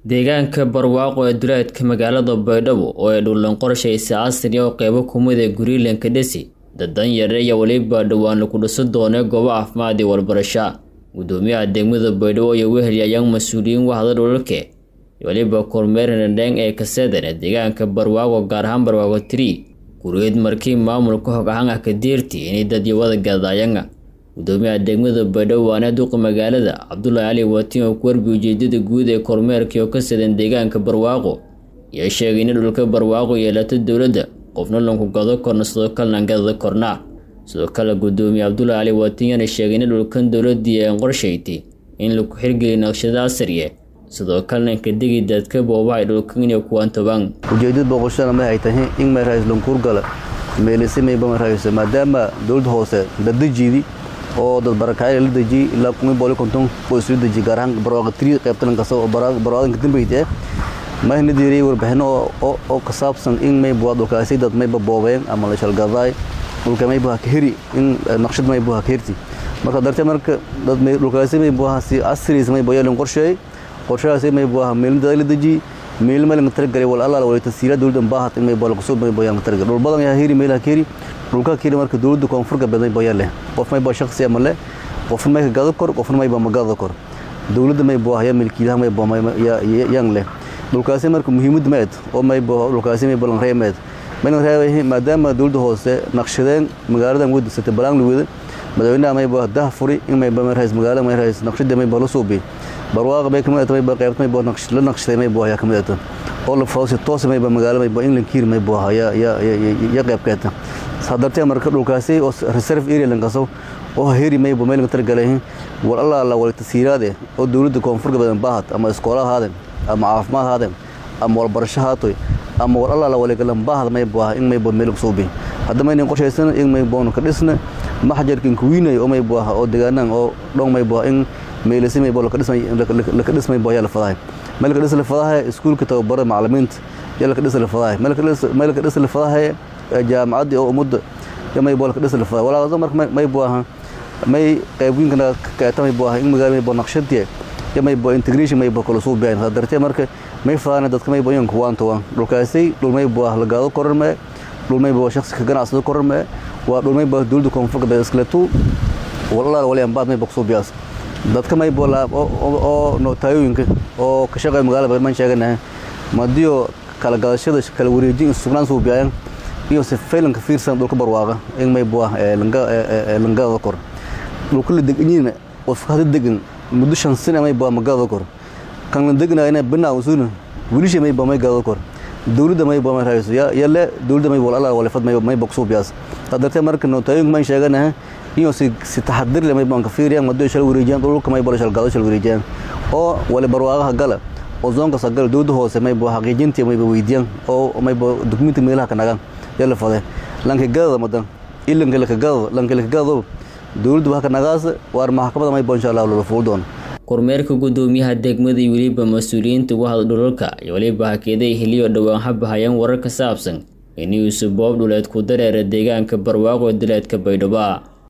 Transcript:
deegaanka barwaaqo ee duleedka magaalada Baydhabo oo ay dhulan qorshaysi casri oo qaybo kumid ah Greenland dhisi dadan yareeya waliba dhawaan lagu dhiso doona goobo caafimaad iyo waxbarasho gudoomiyaha degmada Baydhabo iyo weheliyayaan mas'uuliyiin wahda dhulalka waliba kormeerin dhan ee ka saadana deegaanka barwaaqo gaar ahaan barwaaqo 3 guriyeed markii maamulka hogaanka ka diirtay in dad wada gaadayanga gudoomiyaha degmada Baydhabo waana duq magaalada Cabdullaahi Ali Watiin oo warbi ujeedada guud ee kormeerka oo ka sadan deegaanka barwaaqo iyo sheegay in dhulka barwaaqo yeelato dawladda qofna lagu gado korna sidoo kale gada korna sidoo kale gudoomiyaha Cabdullaahi Ali Watiin sheegay in dhulkan dawladda ay qorsheeytay in lagu xirgeliyo naqshada casriye sidoo kale ka digi dadka boobahay dhulkan iyo kuwan toban ujeedada boqoshada ma ay tahay in ma raayis lunkur gala meelisay ma raayis maadaama dawladda hoose dadajidi oo dad barakay la daji ilaa kuma booli konton qoysyo daji gaar ahaan barwaaqo 3 qaybtan ka soo barwaaqo dambeeyay ma hin diiray warbixino oo ka saabsan in may buudo kaasi dad may boobeen ama la shalgaday dhulka may baa ka hiri in naqshad may baa ka hirti marka darteed marka dad may dhulkaasi may baa si asri may baa yeelan qorshayaasi may baa meel dad la daji meel ma la targalay wal alla wala tasiira dawladda baahat in may baa lagu soo may baa la targal dhul badan yaa hiri meel ka hiri dhulka kii marka dawladda koonfurka badan bayale qof may baa shakhsi ama le qof may ka gado kor qof may baa magado kor dawladda may baa ya milkiilaha may baa yang le dhulkaasi marka muhiimad meed oo may baa dhulkaasi may balan reemed maadaama dawladda hoose naqshadeen magaalada wada sita balan wada madaxweynaha may baa dahfuri in may baa raayis magaalada may raayis naqshada may baa la soo bi barwaaqo bay kamid tahay baa qaybta may baa naqshada may baa ya kamid tahay oo la fawsi toos may baa magaalada may baa in la kiir may baa ya qaybkeeta sadartay marka dhulkaasi oo reserve area langaso oo heri may baa meel targalay wal alla wala tasiiraade oo dawladda koonfurka badan baahat ama iskoolaha haadan ama caafimaad haadan ama waxbarasho haato ama wal alla wala galan baahat may baa in may baa meel soo bi hadda may qorshaysan in may baa ka dhisna maxjarkin kuwiinay oo may baa oo deegaanaan oo dhon may baa in meelisay may baa ka dhismay baa la faday meel ka dhis la faday iskuulka tababar macallimiinta yala ka dhis la faday meel ka dhis la faday jaamacadii oo umada may baa ka dhis la faday walaal marka may baa may qaybinka ka tamay baa in magaalada may baa naqshadii may baa integration may baa kala soo bixin hadartay marka may faana dadka may baa kuwaanto dhulkaasi dhul may baa la gaado korme dhul may baa shakhsi ka ganacsado korme waa dhul may baa dawladda koonfurka baa iskaleeto walaal wali aan baad may baa soo biyaas dadka may baa oo nootayooyinka oo ka shaqeeya magaalada man sheeganahay madiyo kala gadashada kala wareejin sugnaan soo biyaan iyo si faylan ka fiirsan dhulka barwaaqa in may baa langa kor dhulka la deganina oo fakada degan muddo 5 sano may baa magaalada kor kan la degna inay banaa usuuna wilisha may baa may gaado kor dawladda may baa raayso yalla dawladda may wala wala fad may baqso biyaas hadartay marka nootayooyin man sheeganahay iyo si taxadir leh may baan ka fiiriyaan muddo shal wareejiyaan dhulka may baa shal gaado shal wareejiyaan oo wala barwaaqaha gala oo zoonka sagal dawladda hoose may baa xaqiijintii may baa weydiiyaan oo may baa dokumenti meelaha ka nagaan yalla faday lanka gaada madan ilanka la ka gaado dawladda waxa ka nagaas waar maxkamadda may baa insha Allah loo fuudoon kormeerka gudoomiyaha degmada iyo waliba mas'uuliyiinta wahda dhulalka iyo waliba hakeeday heliyo dhawaan habahayaan warar ka saabsan inuu sabab dhuleed ku dareere deegaanka barwaaqo duleedka Baydhabo